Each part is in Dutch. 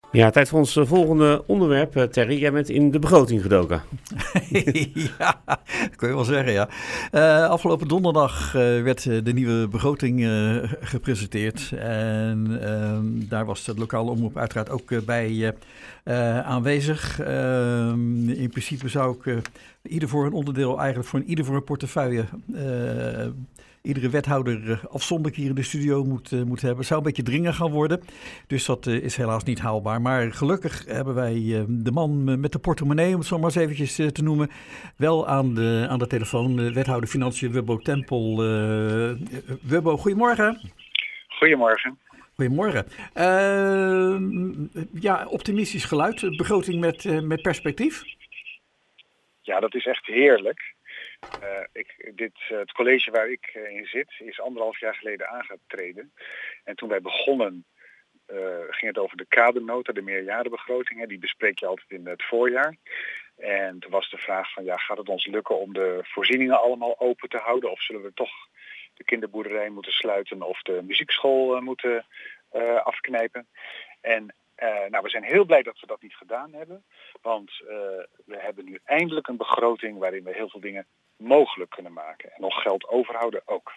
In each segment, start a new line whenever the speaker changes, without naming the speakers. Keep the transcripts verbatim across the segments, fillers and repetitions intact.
Ja, tijd voor ons uh, volgende onderwerp. Uh, Terry, jij bent in de begroting gedoken.
Ja, dat kun je wel zeggen, ja. Uh, afgelopen donderdag uh, werd uh, de nieuwe begroting uh, gepresenteerd. En uh, daar was de lokale omroep uiteraard ook uh, bij uh, uh, aanwezig. Uh, in principe zou ik uh, ieder voor een onderdeel, eigenlijk voor een, ieder voor een portefeuille... Uh, iedere wethouder afzonderlijk hier in de studio moet, uh, moet hebben. Het zou een beetje dringend gaan worden. Dus dat uh, is helaas niet haalbaar. Maar gelukkig hebben wij uh, de man met de portemonnee, om het zo maar eens eventjes uh, te noemen, wel aan de, aan de telefoon. Uh, wethouder Financiën Wubbo Tempel. Uh, Wubbo, goedemorgen.
Goedemorgen.
Goedemorgen. Uh, ja, optimistisch geluid. Begroting met, uh, met perspectief.
Ja, dat is echt heerlijk. Uh, ik, dit, uh, het college waar ik uh, in zit is anderhalf jaar geleden aangetreden. En toen wij begonnen uh, ging het over de kadernota, de meerjarenbegroting. Hè, die bespreek je altijd in het voorjaar. En toen was de vraag van ja, gaat het ons lukken om de voorzieningen allemaal open te houden? Of zullen we toch de kinderboerderij moeten sluiten of de muziekschool uh, moeten uh, afknijpen? En Uh, nou, we zijn heel blij dat we dat niet gedaan hebben. Want uh, we hebben nu eindelijk een begroting waarin we heel veel dingen mogelijk kunnen maken. En nog geld overhouden ook.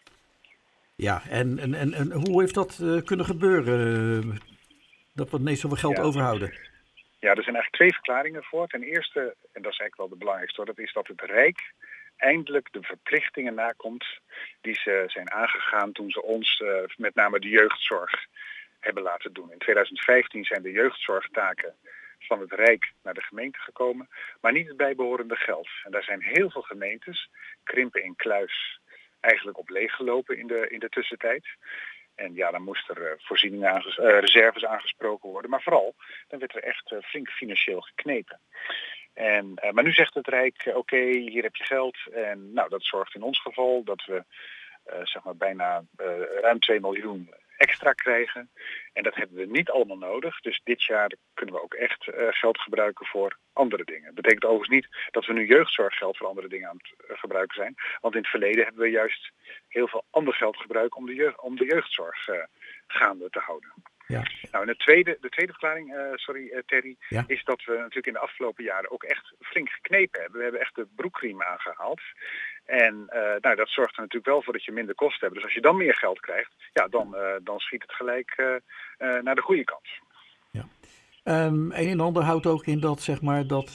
Ja, en, en, en, en hoe heeft dat uh, kunnen gebeuren? Dat we ineens zoveel geld ja. overhouden?
Ja, er zijn eigenlijk twee verklaringen voor. Ten eerste, en dat is eigenlijk wel de belangrijkste hoor, dat is dat het Rijk eindelijk de verplichtingen nakomt die ze zijn aangegaan toen ze ons, uh, met name de jeugdzorg, hebben laten doen. In tweeduizend vijftien zijn de jeugdzorgtaken van het Rijk naar de gemeente gekomen, maar niet het bijbehorende geld. En daar zijn heel veel gemeentes, Krimpen en Kluis, eigenlijk op leeggelopen in de, in de tussentijd. En ja, dan moest er uh, voorzieningen, aanges- uh, reserves aangesproken worden. Maar vooral, dan werd er echt uh, flink financieel geknepen. En, uh, maar nu zegt het Rijk, uh, oké, okay, hier heb je geld. En nou, dat zorgt in ons geval dat we uh, zeg maar bijna uh, ruim twee miljoen extra krijgen. En dat hebben we niet allemaal nodig. Dus dit jaar kunnen we ook echt uh, geld gebruiken voor andere dingen. Dat betekent overigens niet dat we nu jeugdzorggeld voor andere dingen aan het uh, gebruiken zijn. Want in het verleden hebben we juist heel veel ander geld gebruikt om de, jeugd, om de jeugdzorg uh, gaande te houden.
Ja.
Nou, en de tweede, de tweede verklaring, uh, sorry uh, Terry,
ja.
is dat we natuurlijk in de afgelopen jaren ook echt flink geknepen hebben. We hebben echt de broekriem aangehaald. En uh, nou, dat zorgt er natuurlijk wel voor dat je minder kosten hebt. Dus als je dan meer geld krijgt, ja, dan, uh, dan schiet het gelijk uh, uh, naar de goede kant.
Ja. Um, een en ander houdt ook in dat, zeg maar, dat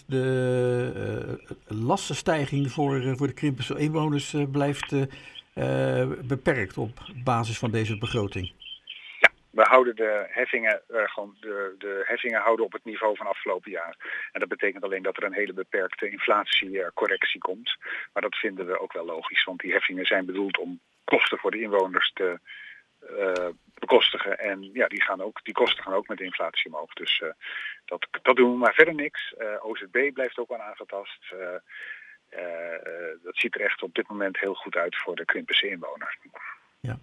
de uh, lastenstijging voor, uh, voor de Krimpense inwoners uh, blijft uh, uh, beperkt op basis van deze begroting.
We houden de heffingen, uh, gewoon de, de heffingen houden op het niveau van afgelopen jaar. En dat betekent alleen dat er een hele beperkte inflatiecorrectie komt. Maar dat vinden we ook wel logisch, want die heffingen zijn bedoeld om kosten voor de inwoners te uh, bekostigen. En ja, die, gaan ook, die kosten gaan ook met de inflatie omhoog. Dus uh, dat, dat doen we, maar verder niks. Uh, O Z B blijft ook wel aangetast. Uh, uh, uh, dat ziet er echt op dit moment heel goed uit voor de Krimpense inwoners.
Ja.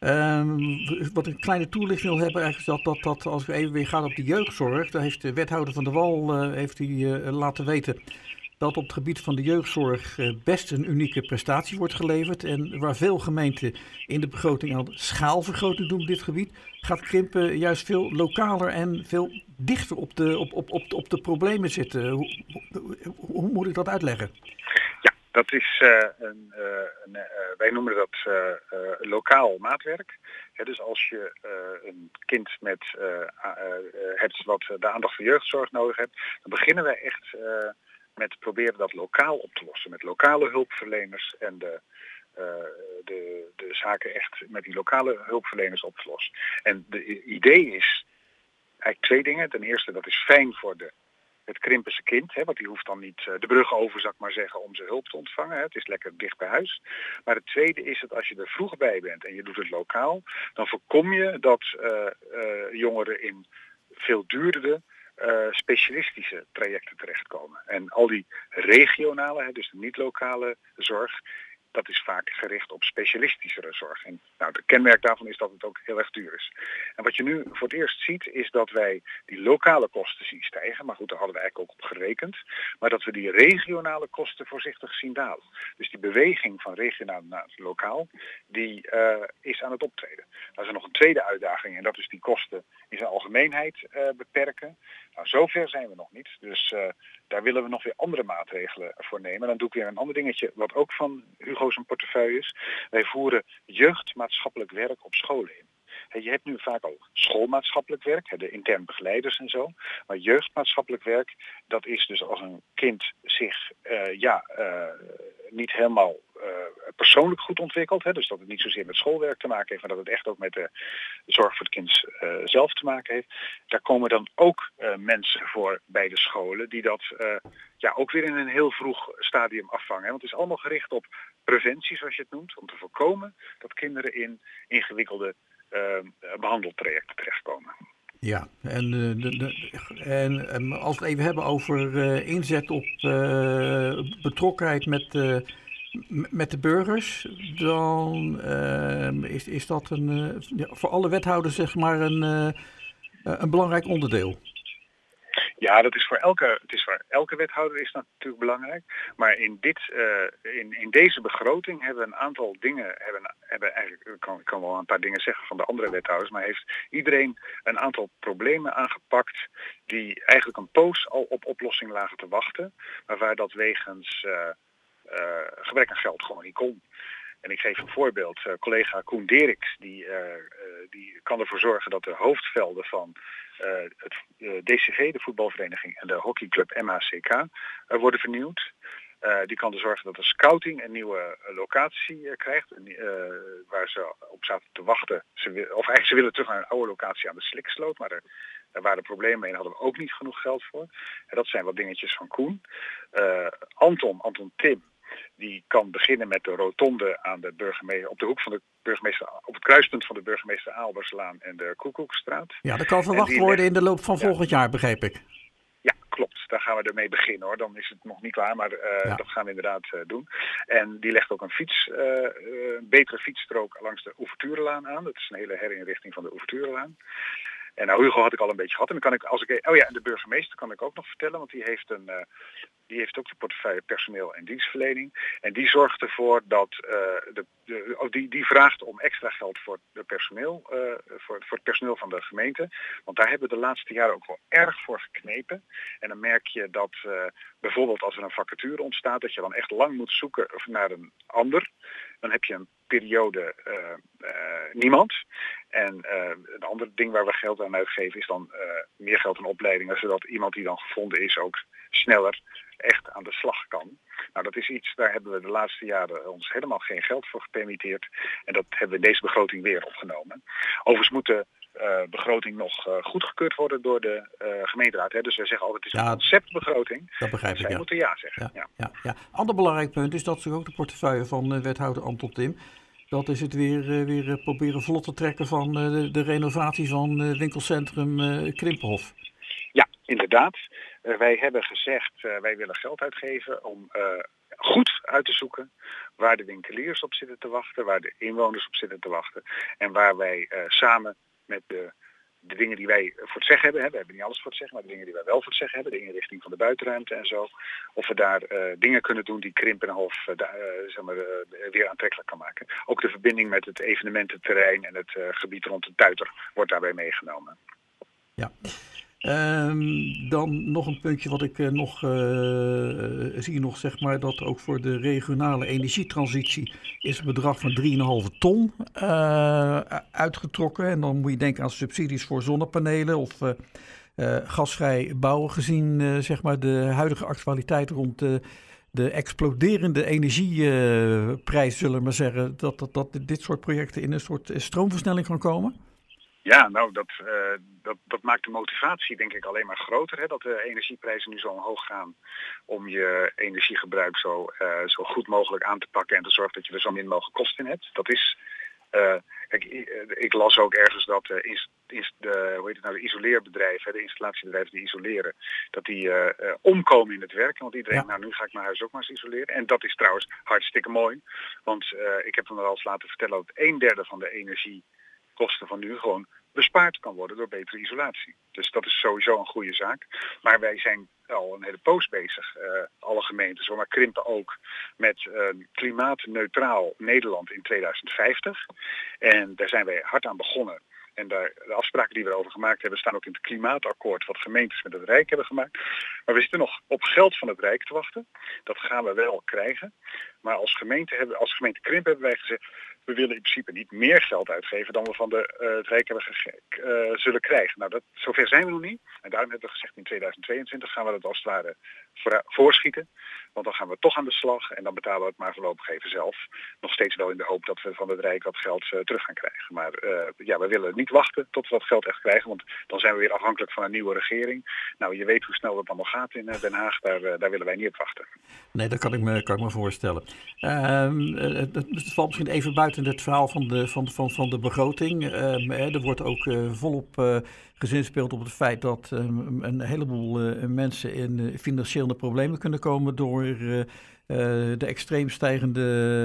Um, wat een kleine toelichting wil hebben, eigenlijk dat, dat, dat als we even weer gaan op de jeugdzorg, daar heeft de wethouder van de Wal uh, heeft die, uh, laten weten dat op het gebied van de jeugdzorg uh, best een unieke prestatie wordt geleverd. En waar veel gemeenten in de begroting aan schaalvergroting doen op dit gebied, gaat Krimpen juist veel lokaler en veel dichter op de, op, op, op, op de problemen zitten. Hoe, hoe, hoe moet ik dat uitleggen?
Ja. Dat is, uh, een, uh, een, uh, wij noemen dat uh, uh, lokaal maatwerk. Ja, dus als je uh, een kind met, uh, uh, hebt wat de aandacht voor jeugdzorg nodig hebt, dan beginnen wij echt uh, met proberen dat lokaal op te lossen. Met lokale hulpverleners en de, uh, de, de zaken echt met die lokale hulpverleners op te lossen. En het idee is eigenlijk twee dingen. Ten eerste, dat is fijn voor de het Krimpense kind, hè, want die hoeft dan niet uh, de brug over, zou ik maar zeggen, om zijn hulp te ontvangen. Hè. Het is lekker dicht bij huis. Maar het tweede is dat als je er vroeg bij bent en je doet het lokaal, dan voorkom je dat uh, uh, jongeren in veel duurdere uh, specialistische trajecten terechtkomen. En al die regionale, hè, dus de niet-lokale zorg, dat is vaak gericht op specialistischere zorg. En nou, de kenmerk daarvan is dat het ook heel erg duur is. En wat je nu voor het eerst ziet, is dat wij die lokale kosten zien stijgen. Maar goed, daar hadden we eigenlijk ook op gerekend. Maar dat we die regionale kosten voorzichtig zien dalen. Dus die beweging van regionaal naar lokaal, die uh, is aan het optreden. Dan is er nog een tweede uitdaging en dat is die kosten in zijn algemeenheid uh, beperken. Nou, zover zijn we nog niet. Dus uh, daar willen we nog weer andere maatregelen voor nemen. Dan doe ik weer een ander dingetje wat ook van Hugo zijn portefeuille is. Wij voeren jeugdmaatschappelijk werk op scholen in. Je hebt nu vaak al schoolmaatschappelijk werk, de intern begeleiders en zo. Maar jeugdmaatschappelijk werk, dat is dus als een kind zich uh, ja, uh, niet helemaal uh, persoonlijk goed ontwikkelt. Hè, dus dat het niet zozeer met schoolwerk te maken heeft, maar dat het echt ook met de zorg voor het kind uh, zelf te maken heeft. Daar komen dan ook uh, mensen voor bij de scholen die dat uh, ja, ook weer in een heel vroeg stadium afvangen. Hè, want het is allemaal gericht op preventie, zoals je het noemt, om te voorkomen dat kinderen in ingewikkelde Uh, behandeltrajecten terechtkomen.
Ja, en, uh, de, de, en um, als we het even hebben over uh, inzet op uh, betrokkenheid met, uh, m- met de burgers, dan uh, is, is dat een, uh, ja, voor alle wethouders zeg maar een, uh, een belangrijk onderdeel.
Ja, dat is voor elke, het is voor elke wethouder is dat natuurlijk belangrijk. Maar in, dit, uh, in, in deze begroting hebben we een aantal dingen, hebben, hebben eigenlijk, ik kan, ik kan wel een paar dingen zeggen van de andere wethouders, maar heeft iedereen een aantal problemen aangepakt die eigenlijk een poos al op oplossing lagen te wachten. Maar waar dat wegens uh, uh, gebrek aan geld gewoon niet kon. En ik geef een voorbeeld. Uh, collega Koen Deriks, die, uh, uh, die kan ervoor zorgen dat de hoofdvelden van uh, het uh, D C G, de voetbalvereniging, en de hockeyclub M H C K uh, worden vernieuwd. Uh, die kan er zorgen dat de scouting een nieuwe uh, locatie uh, krijgt, uh, waar ze op zaten te wachten. Ze wil, of eigenlijk ze willen terug naar een oude locatie aan de Sliksloot, maar er, er waren problemen mee en hadden we ook niet genoeg geld voor. En dat zijn wat dingetjes van Koen. Uh, Anton, Anton Tim, die kan beginnen met de rotonde aan de burgemeester, op de hoek van de burgemeester, op het kruispunt van de burgemeester Aalberslaan en de Koekoekstraat.
Ja, dat kan verwacht worden ligt in de loop van ja. volgend jaar, begreep ik.
Ja, klopt. Daar gaan we ermee beginnen hoor. Dan is het nog niet klaar, maar uh, ja. dat gaan we inderdaad uh, doen. En die legt ook een fiets, uh, een betere fietsstrook langs de Ouverturelaan aan. Dat is een hele herinrichting van de Ouverturelaan. En nou, Hugo had ik al een beetje gehad. En dan kan ik, als ik, oh ja, en de burgemeester kan ik ook nog vertellen, want die heeft een, uh, die heeft ook de portefeuille personeel en dienstverlening. En die zorgt ervoor dat, uh, de, de, oh, die, die vraagt om extra geld voor de personeel, uh, voor, voor het personeel van de gemeente. Want daar hebben we de laatste jaren ook wel erg voor geknepen. En dan merk je dat uh, bijvoorbeeld als er een vacature ontstaat, dat je dan echt lang moet zoeken naar een ander. Dan heb je een periode uh, uh, niemand. En uh, een ander ding waar we geld aan uitgeven is dan uh, meer geld aan opleidingen, zodat iemand die dan gevonden is ook sneller echt aan de slag kan. Nou, dat is iets, daar hebben we de laatste jaren ons helemaal geen geld voor gepermitteerd. En dat hebben we in deze begroting weer opgenomen. Overigens moet de uh, begroting nog uh, goedgekeurd worden door de uh, gemeenteraad. Hè? Dus wij zeggen altijd, het is een ja, conceptbegroting.
Dat begrijp ik,
Zij
ja.
moeten ja zeggen.
Ja, ja. Ja, ja. Ander belangrijk punt is dat ze ook de portefeuille van uh, wethouder Anton Tim. Dat is het weer, uh, weer uh, proberen vlot te trekken van uh, de, de renovatie van uh, winkelcentrum uh, Krimpenhof.
Ja, inderdaad. Uh, wij hebben gezegd, uh, wij willen geld uitgeven om uh, goed uit te zoeken waar de winkeliers op zitten te wachten, waar de inwoners op zitten te wachten. En waar wij uh, samen met de, de dingen die wij voor het zeggen hebben, hè, we hebben niet alles voor het zeggen, maar de dingen die wij wel voor het zeggen hebben, de inrichting van de buitenruimte en zo, of we daar uh, dingen kunnen doen die Krimpenhof uh, da, uh, zeg maar, uh, weer aantrekkelijk kan maken. Ook de verbinding met het evenemententerrein en het uh, gebied rond de Tuiter wordt daarbij meegenomen.
Ja. Um, dan nog een puntje wat ik uh, nog uh, zie, nog, zeg maar, dat ook voor de regionale energietransitie is een bedrag van drie komma vijf ton uh, uitgetrokken. En dan moet je denken aan subsidies voor zonnepanelen of uh, uh, gasvrij bouwen, gezien uh, zeg maar de huidige actualiteit rond uh, de exploderende energieprijs, uh, zullen we maar zeggen, dat, dat, dat dit soort projecten in een soort stroomversnelling gaan komen?
Ja, nou, dat, uh, dat, dat maakt de motivatie denk ik alleen maar groter. Hè, dat de energieprijzen nu zo omhoog gaan om je energiegebruik zo, uh, zo goed mogelijk aan te pakken en te zorgen dat je er zo min mogelijk kosten in hebt. Dat is uh, Kijk, ik las ook ergens dat de, de, hoe heet het nou, de isoleerbedrijven, de installatiebedrijven die isoleren, dat die uh, uh, omkomen in het werk. Want iedereen, ja. nou nu ga ik mijn huis ook maar eens isoleren. En dat is trouwens hartstikke mooi. Want uh, ik heb hem wel eens laten vertellen dat een derde van de energiekosten van nu gewoon bespaard kan worden door betere isolatie. Dus dat is sowieso een goede zaak. Maar wij zijn al een hele poos bezig, uh, alle gemeentes, maar krimpen ook, met uh, klimaatneutraal Nederland in tweeduizend vijftig. En daar zijn wij hard aan begonnen. En daar, de afspraken die we erover gemaakt hebben staan ook in het klimaatakkoord wat gemeentes met het Rijk hebben gemaakt. Maar we zitten nog op geld van het Rijk te wachten. Dat gaan we wel krijgen. Maar als gemeente, hebben, als gemeente Krimp hebben wij gezegd, we willen in principe niet meer geld uitgeven dan we van de, uh, het Rijk hebben ge- uh, zullen krijgen. Nou, dat, zover zijn we nog niet. En daarom hebben we gezegd in tweeduizend tweeëntwintig gaan we dat als het ware voor, voorschieten. Want dan gaan we toch aan de slag en dan betalen we het maar voorlopig even zelf. Nog steeds wel in de hoop dat we van het Rijk wat geld uh, terug gaan krijgen. Maar uh, ja, we willen niet wachten tot we dat geld echt krijgen. Want dan zijn we weer afhankelijk van een nieuwe regering. Nou, je weet hoe snel dat allemaal gaat in uh, Den Haag. Daar, uh, daar willen wij niet op wachten.
Nee, dat kan ik me, kan ik me voorstellen. Uh, het, het valt misschien even buiten het verhaal van de, van, van, van de begroting. Uh, er wordt ook uh, volop uh, gezinspeeld op het feit dat uh, een heleboel uh, mensen in uh, financiële problemen kunnen komen door uh, uh, de extreem stijgende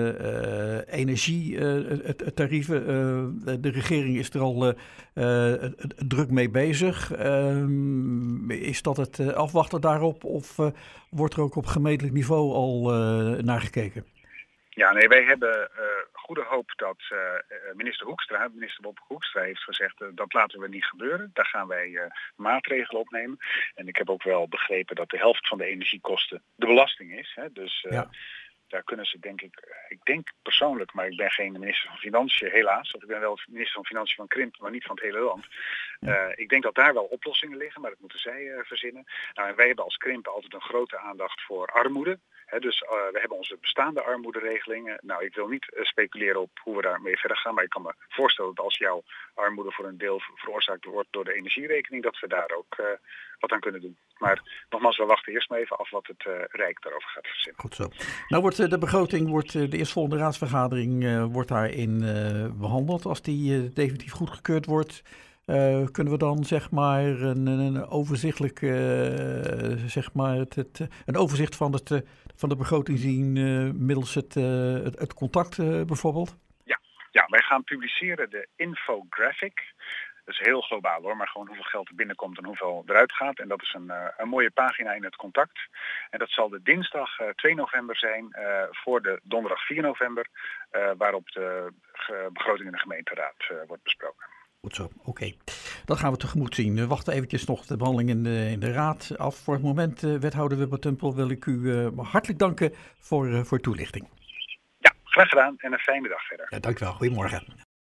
uh, energietarieven. Uh, de regering is er al uh, uh, druk mee bezig. Uh, is dat het uh, afwachten daarop of uh, wordt er ook op gemeentelijk niveau al uh, naar gekeken?
Ja, nee, wij hebben uh, goede hoop dat uh, minister Hoekstra, minister Bob Hoekstra heeft gezegd uh, dat laten we niet gebeuren. Daar gaan wij uh, maatregelen opnemen. En ik heb ook wel begrepen dat de helft van de energiekosten de belasting is. Hè? Dus uh, ja. Daar kunnen ze denk ik, ik denk persoonlijk, maar ik ben geen minister van Financiën helaas. Of ik ben wel minister van Financiën van Krimpen, maar niet van het hele land. Uh, ik denk dat daar wel oplossingen liggen, maar dat moeten zij uh, verzinnen. Nou, en wij hebben als Krimpen altijd een grote aandacht voor armoede. He, dus uh, we hebben onze bestaande armoederegelingen. Nou, ik wil niet uh, speculeren op hoe we daarmee verder gaan. Maar ik kan me voorstellen dat als jouw armoede voor een deel veroorzaakt wordt door de energierekening, dat we daar ook uh, wat aan kunnen doen. Maar nogmaals, we wachten eerst maar even af wat het uh, Rijk daarover gaat verzinnen.
Goed zo. Nou wordt uh, de begroting, wordt, uh, de eerstvolgende raadsvergadering uh, wordt daarin uh, behandeld. Als die uh, definitief goedgekeurd wordt, Uh, kunnen we dan zeg maar een, een overzichtelijk uh, zeg maar het, het, een overzicht van, het, uh, van de begroting zien uh, middels het, uh, het, het contact uh, bijvoorbeeld?
Ja, ja, wij gaan publiceren de infographic. Dat is heel globaal hoor, maar gewoon hoeveel geld er binnenkomt en hoeveel eruit gaat. En dat is een, uh, een mooie pagina in het contact. En dat zal de dinsdag uh, twee november zijn uh, voor de donderdag vier november, uh, waarop de uh, begroting in de gemeenteraad uh, wordt besproken.
Goed zo, oké. Okay. Dat gaan we tegemoet zien. We wachten eventjes nog de behandeling in de, in de raad af. Voor het moment, uh, wethouder Wubber-Tumpel, wil ik u uh, hartelijk danken voor, uh, voor toelichting.
Ja, graag gedaan en een fijne dag verder.
Ja, dank u wel. Goedemorgen.